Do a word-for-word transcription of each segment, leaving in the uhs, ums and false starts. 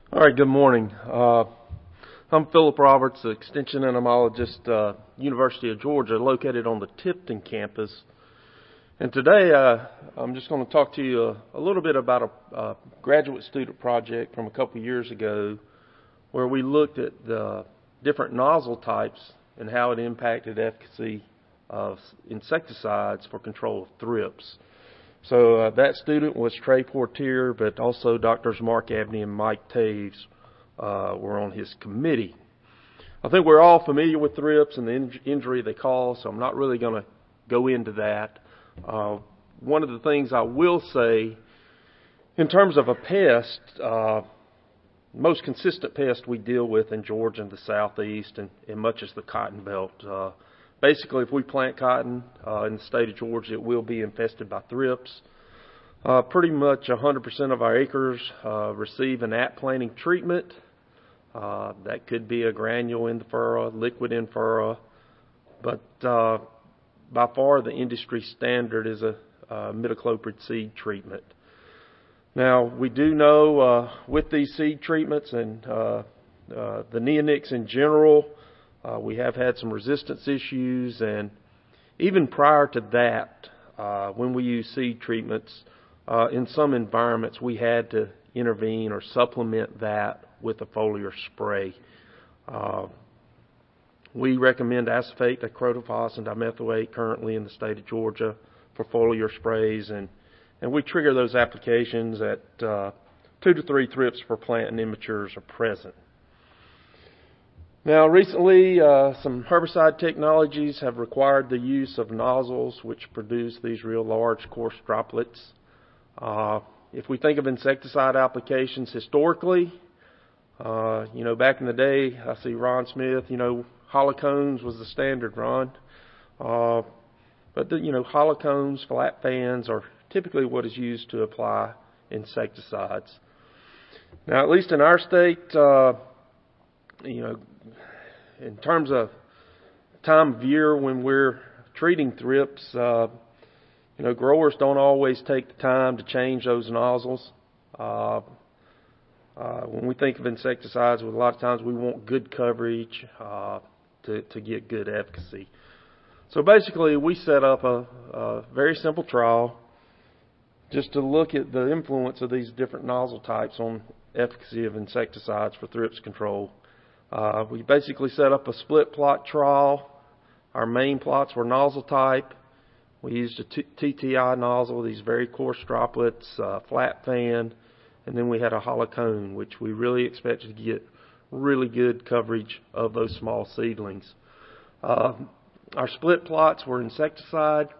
All right, good morning. Uh, I'm Philip Roberts, Extension Entomologist, uh, University of Georgia, located on the Tipton campus. And today uh, I'm just going to talk to you a, a little bit about a, a graduate student project from a couple years ago where we looked at the different nozzle types and how it impacted efficacy of insecticides for control of thrips. So uh, that student was Trey Portier, but also Doctors Mark Abney and Mike Taves uh, were on his committee. I think we're all familiar with thrips and the in- injury they cause, so I'm not really going to go into that. Uh, one of the things I will say, in terms of a pest, uh, most consistent pest we deal with in Georgia and the southeast and, and much as the cotton belt. Uh, Basically, if we plant cotton uh, in the state of Georgia, it will be infested by thrips. Uh, pretty much one hundred percent of our acres uh, receive an at-planting treatment. Uh, that could be a granule Infera, liquid Infera, but uh, by far the industry standard is a uh, imidacloprid seed treatment. Now, we do know uh, with these seed treatments and uh, uh, the neonics in general, Uh, we have had some resistance issues, and even prior to that, uh, when we use seed treatments, uh, in some environments we had to intervene or supplement that with a foliar spray. Uh, we recommend acephate, dicrotofos, and dimethoate currently in the state of Georgia for foliar sprays, and, and we trigger those applications at uh, two to three thrips per plant and immatures are present. Now, recently, uh, some herbicide technologies have required the use of nozzles which produce these real large, coarse droplets. Uh, if we think of insecticide applications historically, uh, you know, back in the day, I see Ron Smith, you know, hollow cones was the standard, Ron. Uh, but, the, you know, hollow cones, flat fans are typically what is used to apply insecticides. Now, at least in our state, uh, you know, in terms of time of year when we're treating thrips, uh, you know, growers don't always take the time to change those nozzles. Uh, uh, when we think of insecticides, a lot of times we want good coverage uh, to, to get good efficacy. So basically, we set up a, a very simple trial just to look at the influence of these different nozzle types on efficacy of insecticides for thrips control. Uh, we basically set up a split plot trial. Our main plots were nozzle type. We used a T T I nozzle, these very coarse droplets, uh, flat fan, and then we had a hollow cone, which we really expected to get really good coverage of those small seedlings. Uh, our split plots were insecticide.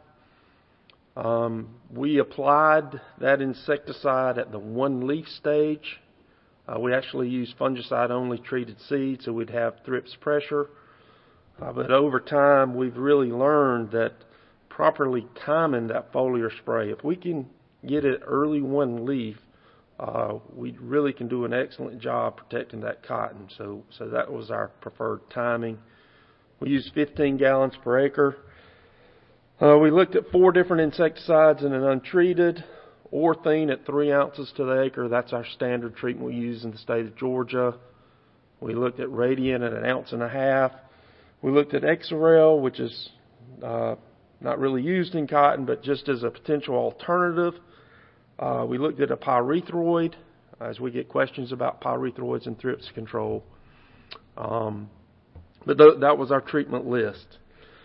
Um, we applied that insecticide at the one leaf stage. Uh, we actually used fungicide-only treated seed, so we'd have thrips pressure. Uh, but over time, we've really learned that properly timing that foliar spray, if we can get it early one leaf, uh, we really can do an excellent job protecting that cotton. So, so that was our preferred timing. We used fifteen gallons per acre. Uh, we looked at four different insecticides in an untreated. Orthene at three ounces to the acre. That's our standard treatment we use in the state of Georgia. We looked at Radiant at an ounce and a half. We looked at Exirel, which is uh, not really used in cotton, but just as a potential alternative. Uh, we looked at a pyrethroid, as we get questions about pyrethroids and thrips control. Um, but th- that was our treatment list.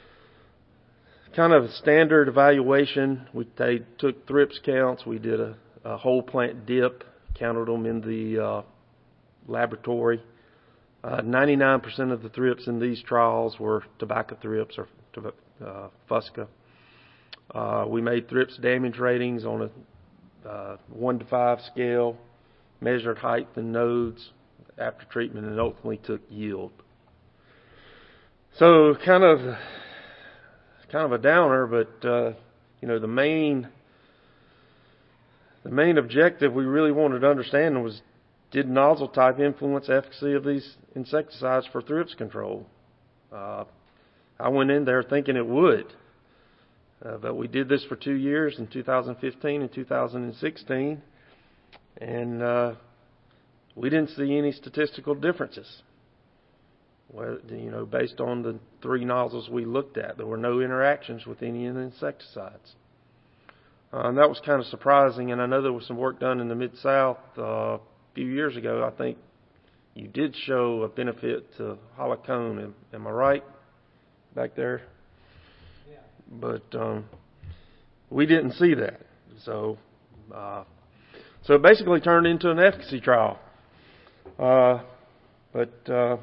Kind of a standard evaluation. We they took thrips counts. We did a, a whole plant dip, counted them in the uh, laboratory. Uh, ninety-nine percent of the thrips in these trials were tobacco thrips or uh, fusca. Uh, we made thrips damage ratings on a uh, one to five scale, measured height and nodes after treatment, and ultimately took yield. So kind of kind of a downer, but uh, you know the main the main objective we really wanted to understand was, did nozzle type influence efficacy of these insecticides for thrips control? Uh, I went in there thinking it would, uh, but we did this for two years in two thousand fifteen and two thousand sixteen, and uh, we didn't see any statistical differences. Well, you know, based on the three nozzles we looked at, there were no interactions with any of the insecticides. Uh, and that was kind of surprising, and I know there was some work done in the Mid-South uh, a few years ago. I think you did show a benefit to hollow cone. Am, am I right back there? Yeah. But um, we didn't see that. So, uh, so it basically turned into an efficacy trial. Uh, but uh,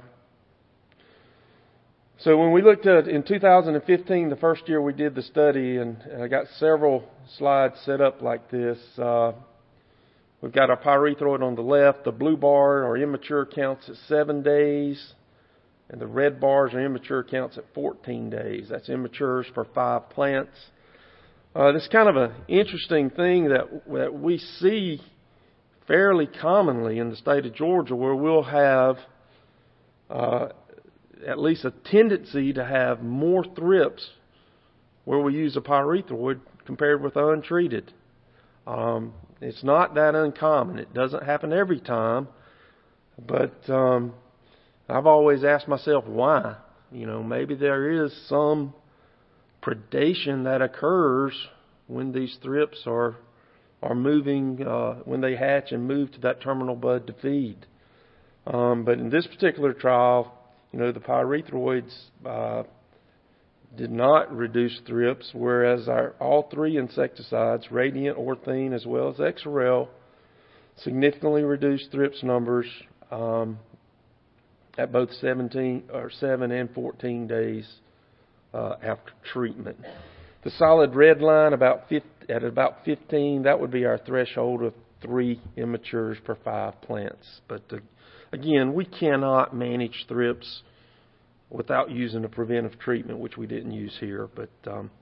so when we looked at in two thousand fifteen, the first year we did the study, and, and I got several slides set up like this. Uh, we've got our pyrethroid on the left. The blue bar are immature counts at seven days, and the red bars are immature counts at fourteen days. That's immatures for five plants. Uh, this is kind of an interesting thing that that we see fairly commonly in the state of Georgia, where we'll have uh, at least a tendency to have more thrips where we use a pyrethroid compared with untreated. Um, it's not that uncommon. It doesn't happen every time, but um, I've always asked myself why. You know, maybe there is some predation that occurs when these thrips are are moving, uh, when they hatch and move to that terminal bud to feed. Um, but in this particular trial, you know, the pyrethroids uh, did not reduce thrips, whereas our all three insecticides, Radiant, Orthene, as well as Exirel, significantly reduced thrips numbers um, at both seventeen or seven and fourteen days uh, after treatment. The solid red line about fifty, at about fifteen, that would be our threshold of three immatures per five plants. But uh, again, we cannot manage thrips without using a preventive treatment, which we didn't use here. But um,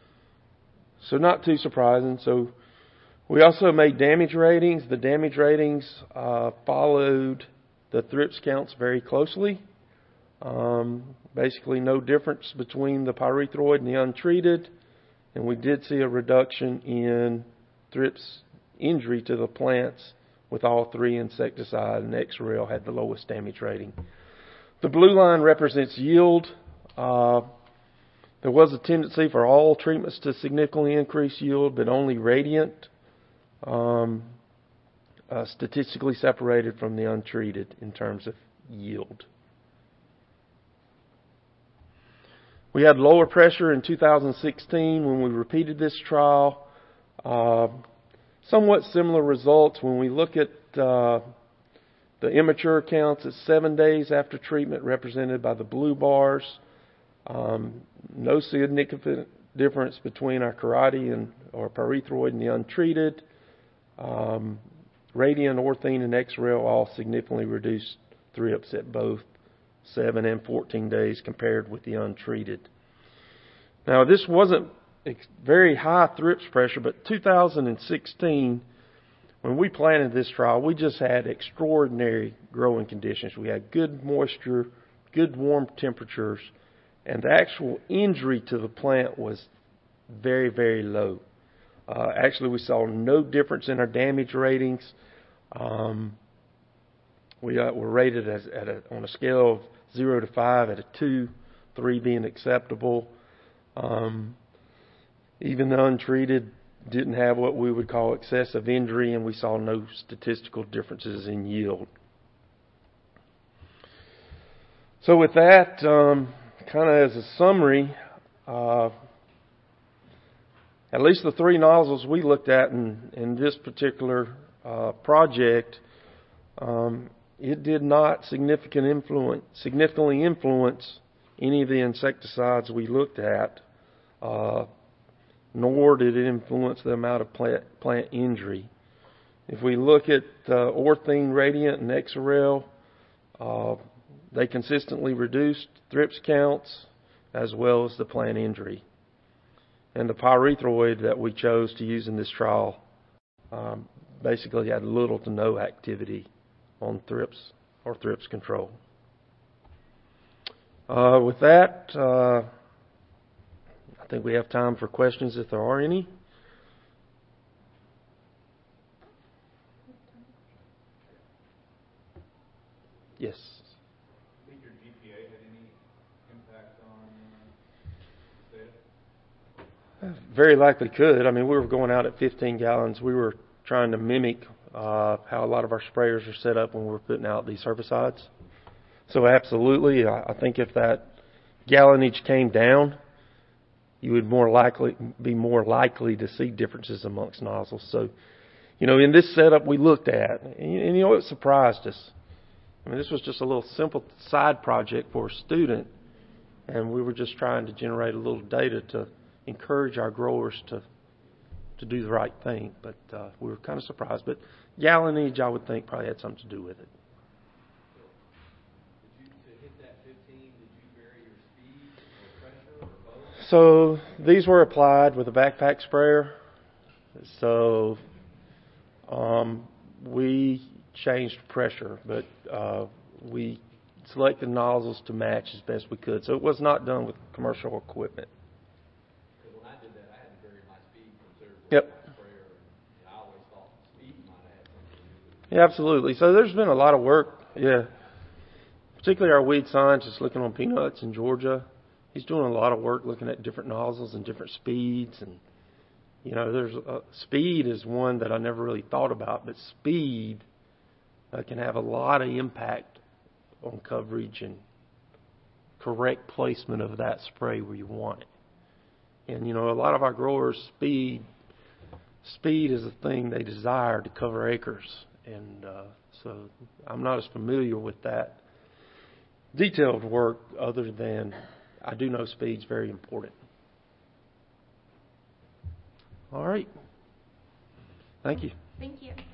so not too surprising. So we also made damage ratings. The damage ratings uh, followed the thrips counts very closely. Um, basically, no difference between the pyrethroid and the untreated. And we did see a reduction in thrips injury to the plants with all three insecticides, and Exirel had the lowest damage rating. The blue line represents yield. Uh, there was a tendency for all treatments to significantly increase yield, but only Radiant um, uh, statistically separated from the untreated in terms of yield. We had lower pressure in two thousand sixteen when we repeated this trial. Uh, somewhat similar results when we look at uh, the immature counts at seven days after treatment, represented by the blue bars. Um, no significant difference between our Karate and or pyrethroid and the untreated. Um, Radiant, Orthene, and Exirel all significantly reduced thrips at both seven and fourteen days compared with the untreated. Now, this wasn't very high thrips pressure, but two thousand sixteen, when we planted this trial, we just had extraordinary growing conditions. We had good moisture, good warm temperatures, and the actual injury to the plant was very, very low. Uh, actually, we saw no difference in our damage ratings. Um, we uh, were rated as at a, on a scale of zero to five at a two, three being acceptable. Um, even the untreated didn't have what we would call excessive injury, and we saw no statistical differences in yield. So with that, um, kind of as a summary, uh, at least the three nozzles we looked at in, in this particular uh, project, um, it did not significant influence, significantly influence any of the insecticides we looked at, uh, nor did it influence the amount of plant, plant injury. If we look at uh, Orthene, Radiant, and Exirel, uh, they consistently reduced thrips counts as well as the plant injury. And the pyrethroid that we chose to use in this trial um, basically had little to no activity on thrips or thrips control. Uh, with that, uh, I think we have time for questions if there are any. Yes. Do you think your G P A had any impact on uh, data? Very likely could. I mean, we were going out at fifteen gallons. We were trying to mimic uh, how a lot of our sprayers are set up when we're putting out these herbicides. So absolutely, I, I think if that gallonage came down, you would more likely be more likely to see differences amongst nozzles. So, you know, in this setup we looked at, and, and you know, it surprised us. I mean, this was just a little simple side project for a student, and we were just trying to generate a little data to encourage our growers to to do the right thing. But uh, we were kind of surprised. But gallonage, I would think, probably had something to do with it. Did you, to hit that fifteen, did you vary your speed or pressure or both? So these were applied with a backpack sprayer. So um, we changed pressure, but uh, we selected nozzles to match as best we could. So it was not done with commercial equipment. Because when I did that, I had to vary my speed considerably. Yep. My sprayer, and I always thought speed might have had something to do with it. Yeah, absolutely. So there's been a lot of work. Yeah. Particularly our weed scientist looking on peanuts in Georgia. He's doing a lot of work looking at different nozzles and different speeds. And, you know, there's uh, speed is one that I never really thought about, but speed uh, can have a lot of impact on coverage and correct placement of that spray where you want it. And, you know, a lot of our growers, speed, speed is a thing they desire to cover acres. And uh, so I'm not as familiar with that detailed work other than I do know speed's very important. All right. Thank you. Thank you.